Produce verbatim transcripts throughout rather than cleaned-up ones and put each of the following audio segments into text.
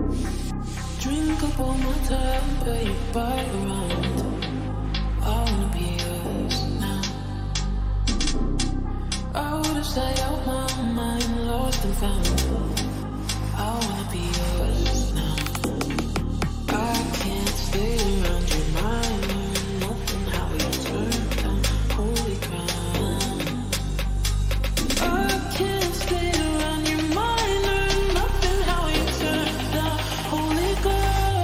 Drink up all my time, pay you by around. I wanna be yours now. I would've stayed out my mind, lost and found. I wanna be yours now. I can't stay around your mind, nothing how you turn down, holy crown. I can't stay around your mind, nothing how you turn down, holy crown.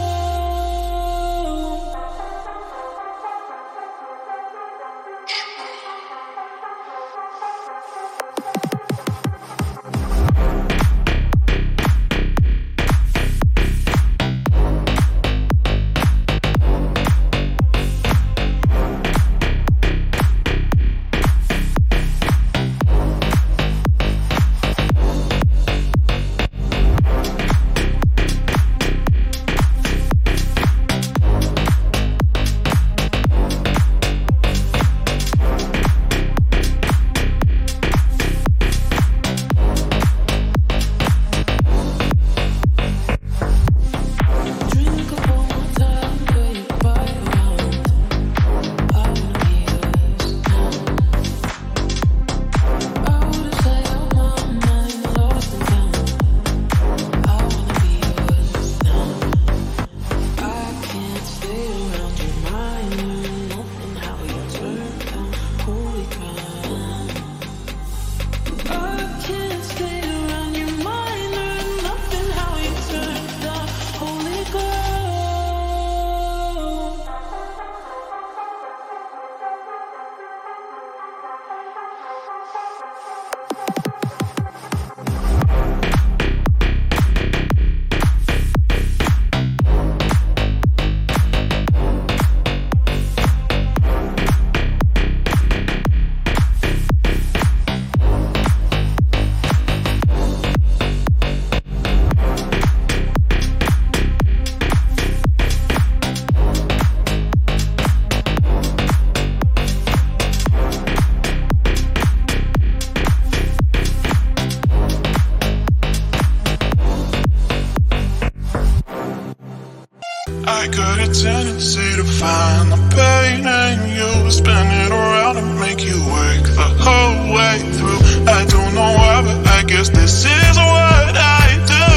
I got a tendency to find the pain in you, spin it around and make you work the whole way through. I don't know why, but I guess this is what I do.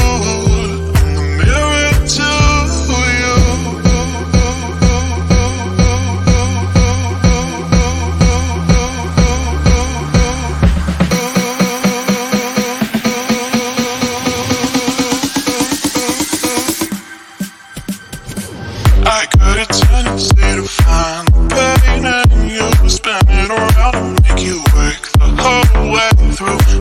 I'm the mirror to you. I got a tendency to find the pain in you, spin it around and make you work the whole way through.